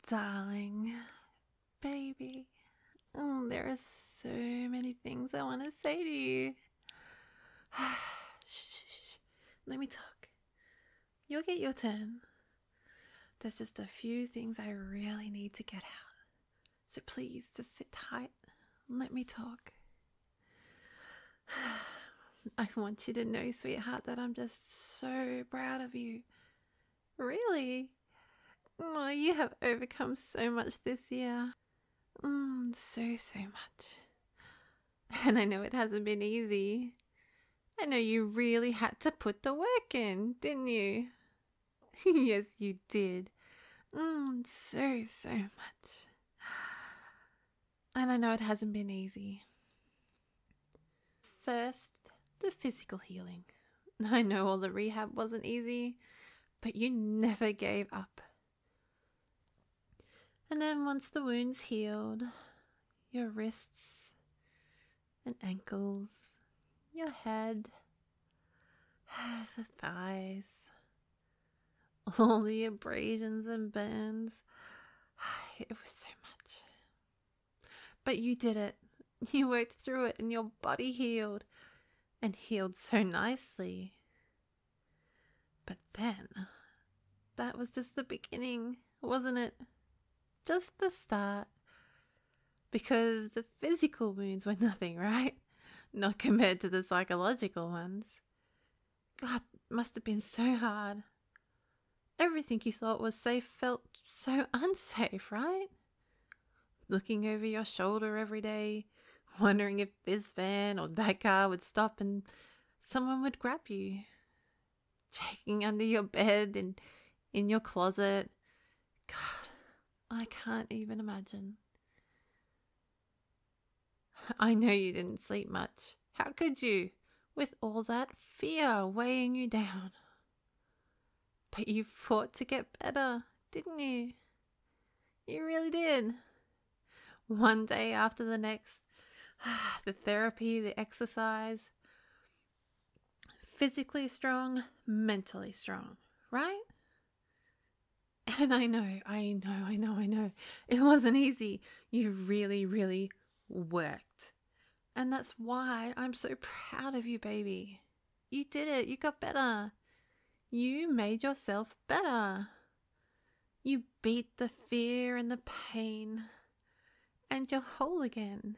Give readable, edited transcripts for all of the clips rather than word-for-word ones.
Darling, baby, there are so many things I want to say to you. Shh. Let me talk. You'll get your turn. There's just a few things I really need to get out. So please, just sit tight. Let me talk. I want you to know, sweetheart, that I'm just so proud of you. Really? Oh, you have overcome so much this year. So much. And I know it hasn't been easy. I know you really had to put the work in, didn't you? Yes, you did. So much. And I know it hasn't been easy. First, the physical healing. I know all the rehab wasn't easy, but you never gave up. And then once the wounds healed, your wrists and ankles, your head, the thighs, all the abrasions and burns, it was so much. But you did it. You worked through it and your body healed, and healed so nicely. But then, that was just the beginning, wasn't it? Just the start. Because the physical wounds were nothing, right? Not compared to the psychological ones. God, it must have been so hard. Everything you thought was safe felt so unsafe, right? Looking over your shoulder every day, wondering if this van or that car would stop and someone would grab you. Checking under your bed and in your closet. God, I can't even imagine. I know you didn't sleep much. How could you? With all that fear weighing you down. But you fought to get better, didn't you? You really did. One day after the next. The therapy, the exercise. Physically strong, mentally strong, right? And I know. It wasn't easy. You really worked. And that's why I'm so proud of you, baby. You did it. You got better. You made yourself better. You beat the fear and the pain. And you're whole again.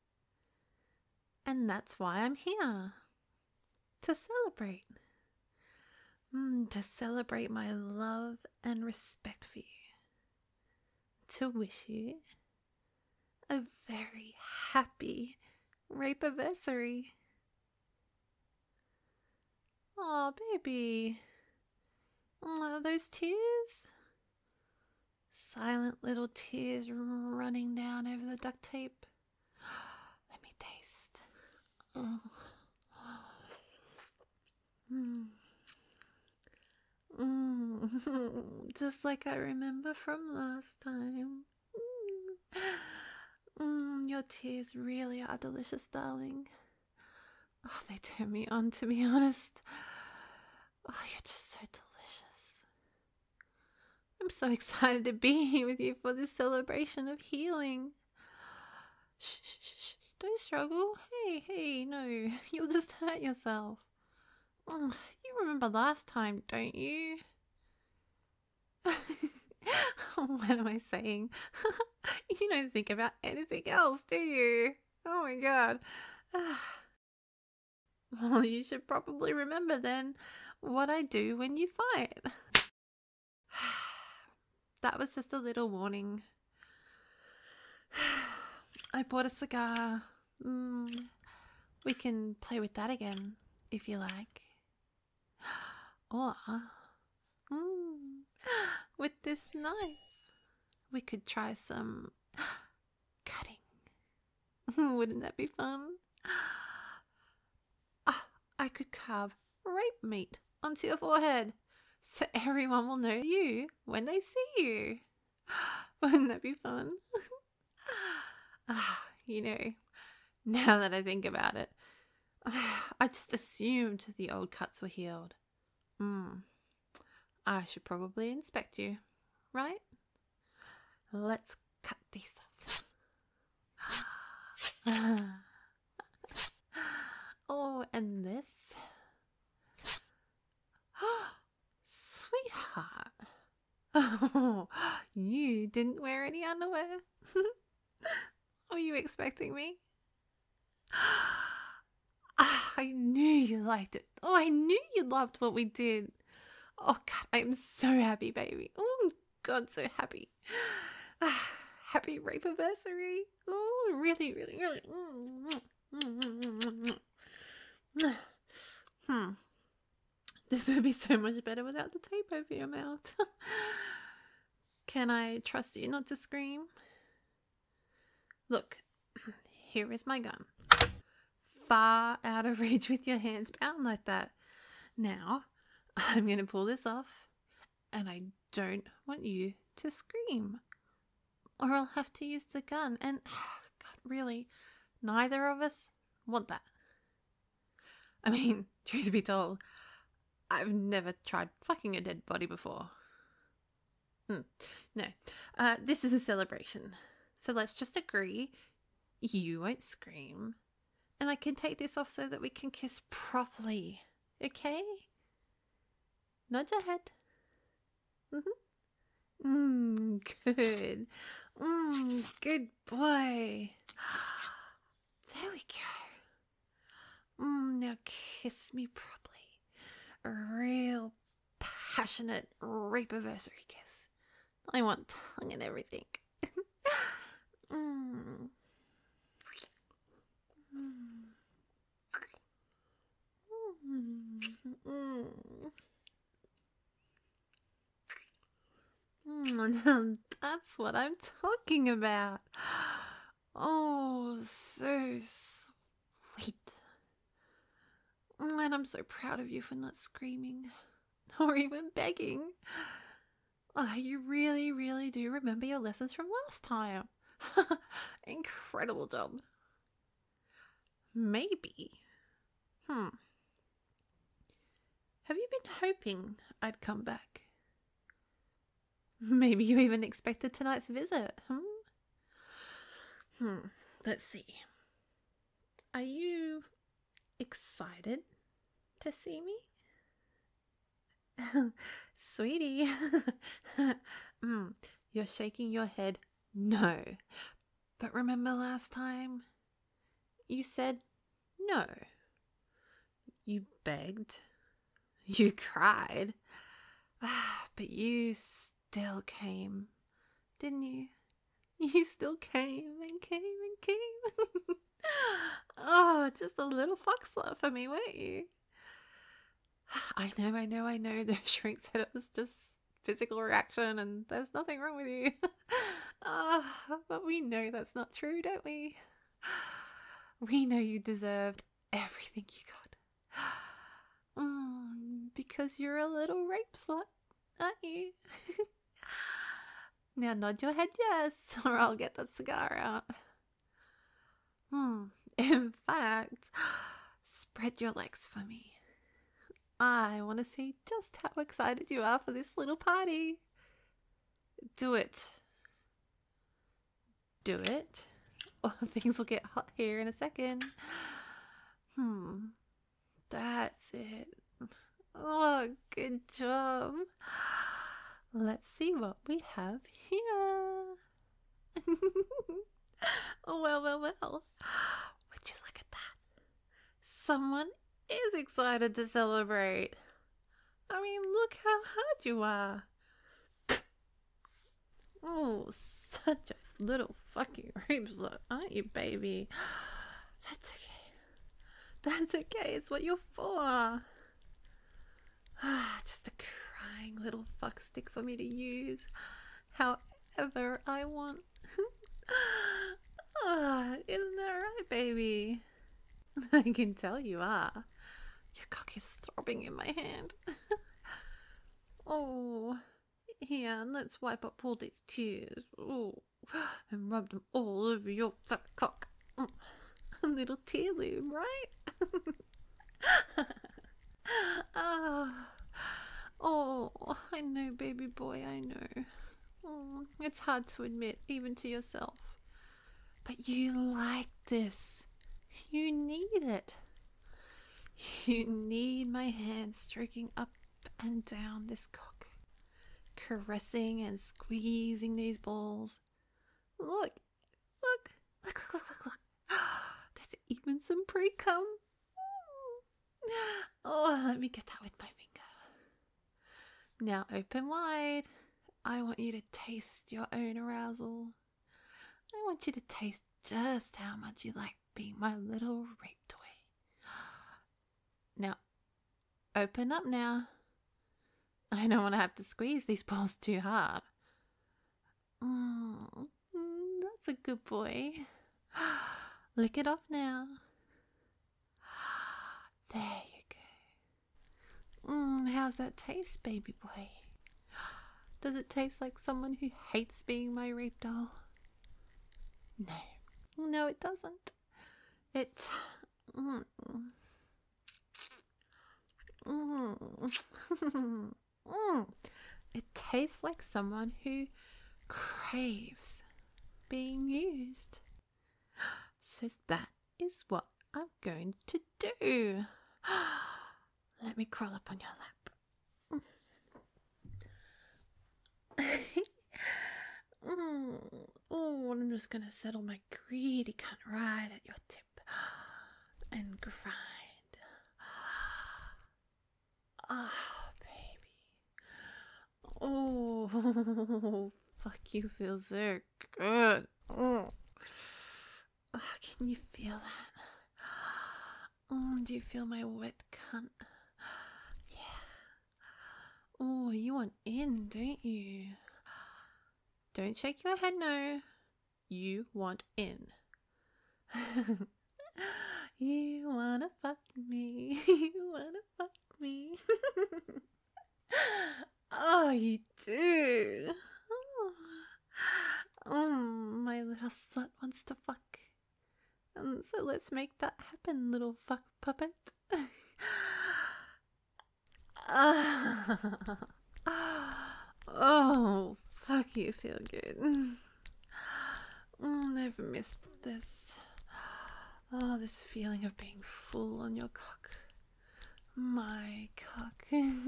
And that's why I'm here. To celebrate. To celebrate my love and respect for you. To wish you a very happy rape-anniversary. Oh, baby. Those tears? Silent little tears running down over the duct tape. Let me taste. Oh. Just like I remember from last time. Your tears really are delicious, darling. Oh, they turn me on, to be honest. Oh, you're just so delicious. I'm so excited to be here with you for this celebration of healing. Shh. Don't struggle. Hey, no. You'll just hurt yourself. You remember last time, don't you? What am I saying? You don't think about anything else, do you? Oh my God. Well, you should probably remember then what I do when you fight. That was just a little warning. I bought a cigar. We can play with that again, if you like. Or, with this knife, we could try some cutting. Wouldn't that be fun? I could carve rape meat onto your forehead so everyone will know you when they see you. Wouldn't that be fun? Now that I think about it, I just assumed the old cuts were healed. I should probably inspect you, right? Let's cut these off. Oh, and this. Sweetheart. Oh, you didn't wear any underwear? Were you expecting me? I knew you liked it. Oh, I knew you loved what we did. Oh, God, I am so happy, baby. Oh, God, so happy. Happy rape anniversary. Oh, really, really, really. This would be so much better without the tape over your mouth. Can I trust you not to scream? Look, here is my gun. Far out of reach with your hands bound like that. Now, I'm going to pull this off, and I don't want you to scream, or I'll have to use the gun, and God, really, neither of us want that. I mean, truth be told, I've never tried fucking a dead body before. No, this is a celebration, so let's just agree you won't scream, and I can take this off so that we can kiss properly, okay? Nod your head. Good. Good boy. There we go. Now kiss me properly. A real passionate rape anniversary kiss. I want tongue and everything. Now that's what I'm talking about. Oh, so sweet. And I'm so proud of you for not screaming or even begging. Oh, you really, really do remember your lessons from last time. Incredible job. Maybe. Have you been hoping I'd come back? Maybe you even expected tonight's visit, Let's see. Are you excited to see me? Sweetie. You're shaking your head no. But remember last time? You said no. You begged. You cried. But you still came, didn't you? You still came and came and came. Oh, just a little fox slut for me, weren't you? I know. The shrink said it was just physical reaction and there's nothing wrong with you. But we know that's not true, don't we? We know you deserved everything you got. Because you're a little rape slut, aren't you? Now nod your head yes, or I'll get the cigar out. In fact, spread your legs for me. I want to see just how excited you are for this little party. Do it. Do it. Or things will get hot here in a second. That's it. Oh, good job. Let's see what we have here. Well. Would you look at that? Someone is excited to celebrate. I mean, look how hard you are. Oh, such a little fucking rape slut, aren't you, baby? That's okay. That's okay. It's what you're for. Just a crying little fuck stick for me to use however I want. Isn't that right, baby? I can tell you are. Your cock is throbbing in my hand. Oh, here, let's wipe up all these tears. Oh, and rub them all over your fat cock. A little tear lube, right? Oh, I know, baby boy, I know. It's hard to admit, even to yourself. But you like this. You need it. You need my hands stroking up and down this cock, caressing and squeezing these balls. Look, look, look, look, look, look. There's even some pre-cum. Oh, let me get that with my finger. Now open wide. I want you to taste your own arousal. I want you to taste just how much you like being my little rape toy. Now, open up now. I don't want to have to squeeze these balls too hard. That's a good boy. Lick it off now. There you go. How's that taste, baby boy? Does it taste like someone who hates being my rape doll? No, it doesn't. It it tastes like someone who craves being used. So that is what I'm going to do. Let me crawl up on your lap. I'm just going to settle my greedy cunt right at your tip and grind. Baby. Oh, fuck, you feel so good. Can you feel that? Do you feel my wet cunt? Yeah. You want in, don't you? Don't shake your head, no. You want in. You wanna fuck me. You wanna fuck me. Oh, you do. My little slut wants to fuck. So let's make that happen, little fuck puppet. Oh, fuck, you feel good. Never missed this. Oh, this feeling of being full on your cock. My cock.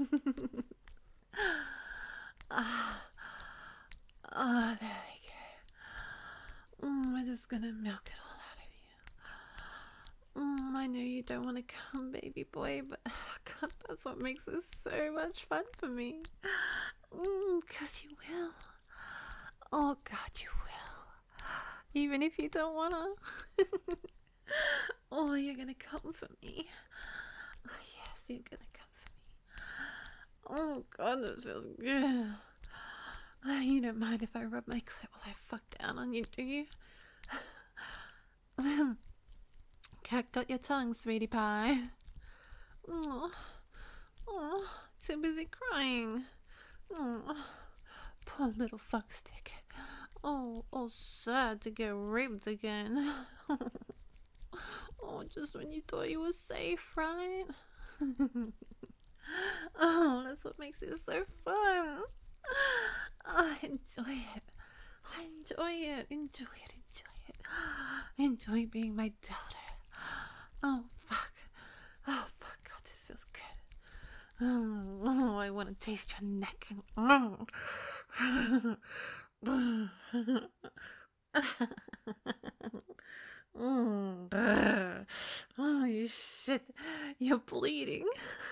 There we go. We're just gonna milk it all out of you. I know you don't want to come, baby boy, but God, that's what makes this so much fun for me. 'Cause you will. Oh, God, you will. Even if you don't wanna. Oh, you're gonna come for me. Oh, yes, you're gonna come for me. Oh, God, this feels good. You don't mind if I rub my clit while I fuck down on you, do you? Cat got your tongue, sweetie pie. Oh, too busy crying. Poor little fuckstick. Oh, all sad to get raped again. Just when you thought you were safe, right? That's what makes it so fun. Enjoy it. Enjoy it. Enjoy being my daughter. Oh, fuck. God, this feels good. I want to taste your neck. Oh, you shit. You're bleeding.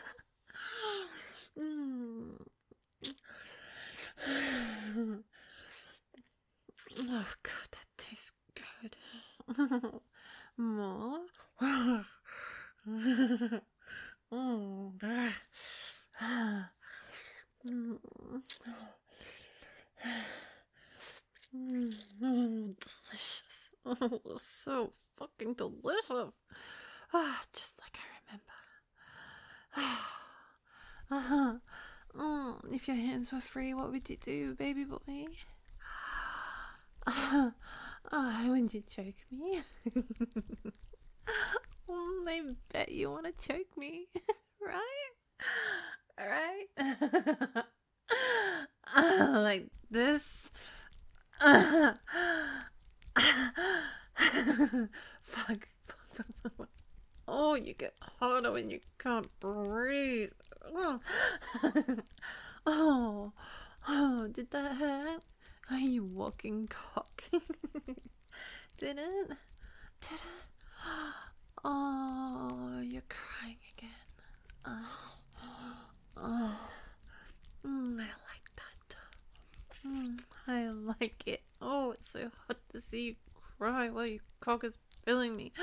Oh, God, that tastes good. More. Delicious. So fucking delicious. Just like I remember. If your hands were free, what would you do, baby boy? Would you choke me? I bet you want to choke me, right? Like this. Fuck. Oh, you get harder when you can't breathe. Oh, oh, did that hurt? Are you walking cock? Did it? Did it? Oh, you're crying again. Oh, I like that. I like it. Oh, it's so hot to see you cry while your cock is filling me.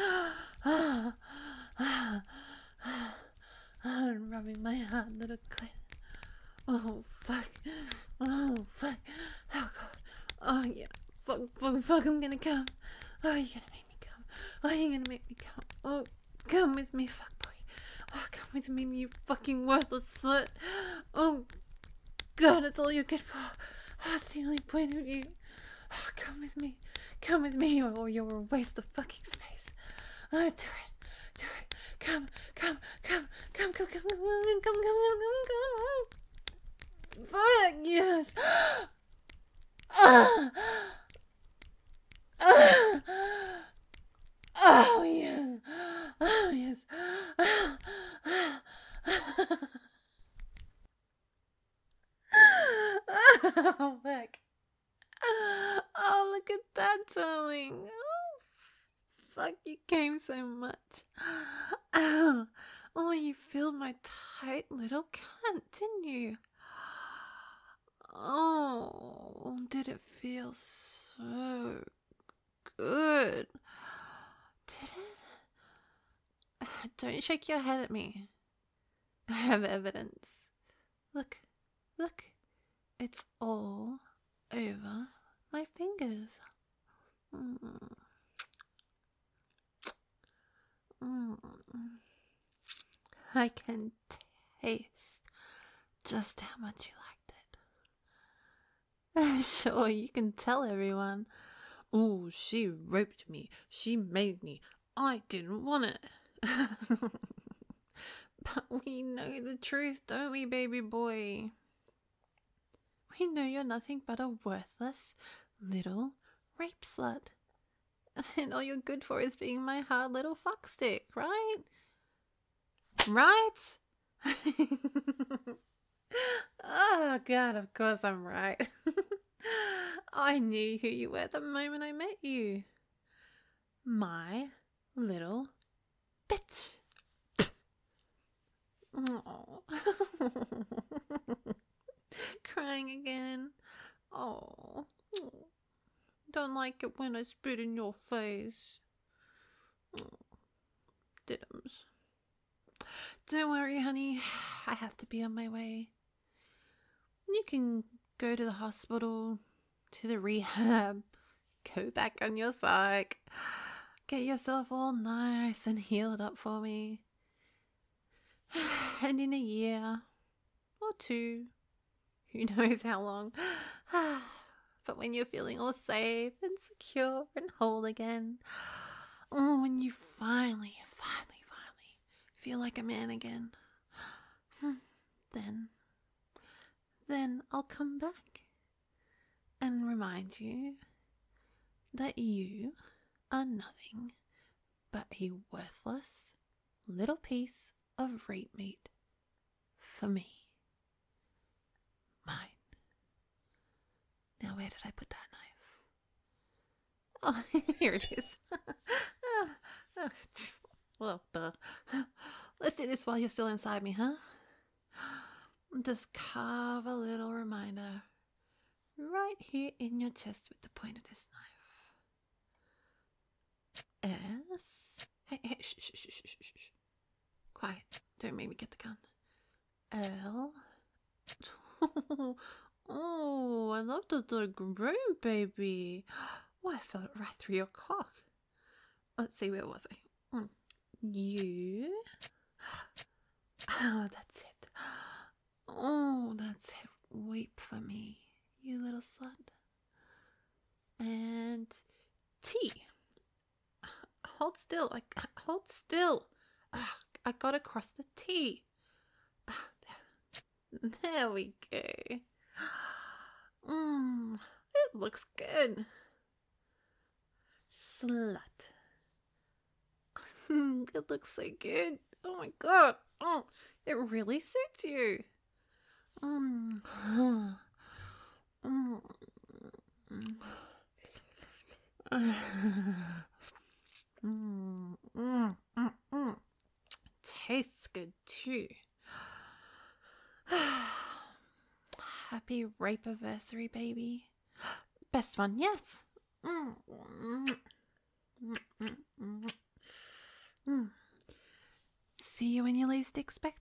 I'm rubbing my hard little clit. Oh, fuck. Oh, fuck. Oh, God. Oh, yeah. Fuck, I'm gonna come. Oh, you're gonna make me come. Oh, you're gonna make me come. Oh, come with me, fuck boy. Oh, come with me, you fucking worthless slut. Oh, God, it's all you're good for. Oh, it's the only point of you. Oh, come with me. Come with me, or you're a waste of fucking space. Do it. Do it. Come. Fuck, yes. Oh, yes. Oh, yes. Oh, fuck. Oh, look at that, darling. Oh, fuck, you came so much. Oh, you filled my tight little cunt, didn't you? Oh, did it feel so good? Did it? Don't shake your head at me. I have evidence. Look. It's all over my fingers. I can taste just how much you liked it. Sure, you can tell everyone. Oh, she raped me. She made me. I didn't want it. But we know the truth, don't we, baby boy? We know you're nothing but a worthless little rape slut. And all you're good for is being my hard little fuckstick, right? Right? Oh, God, of course I'm right. I knew who you were the moment I met you. My little bitch. Oh. Crying again. Oh. Don't like it when I spit in your face. Diddums. Don't worry, honey. I have to be on my way. You can go to the hospital, to the rehab, go back on your psych, get yourself all nice and healed up for me. And in a year or two, who knows how long, but when you're feeling all safe and secure and whole again, when you finally feel like a man again, then I'll come back and remind you that you are nothing but a worthless little piece of rape meat for me. Mine. Now, where did I put that knife? Oh, here it is. Well, duh. Let's do this while you're still inside me, huh? Just carve a little reminder right here in your chest with the point of this knife. S. Hey, shh. Quiet. Don't make me get the gun. L. Oh, I love the little groan, baby. Oh, I felt it right through your cock. Let's see, where was I? U. Oh, that's it. Oh, that's it. Weep for me, you little slut. And T. Hold still. Hold still. I got across the T. There we go. It It looks good. Slut. It looks so good. Oh my god. Oh, it really suits you. Mm. Mm. Mm. Mm. Mm. Tastes good too. Happy rape anniversary, baby. Best one yet. See you when you least expect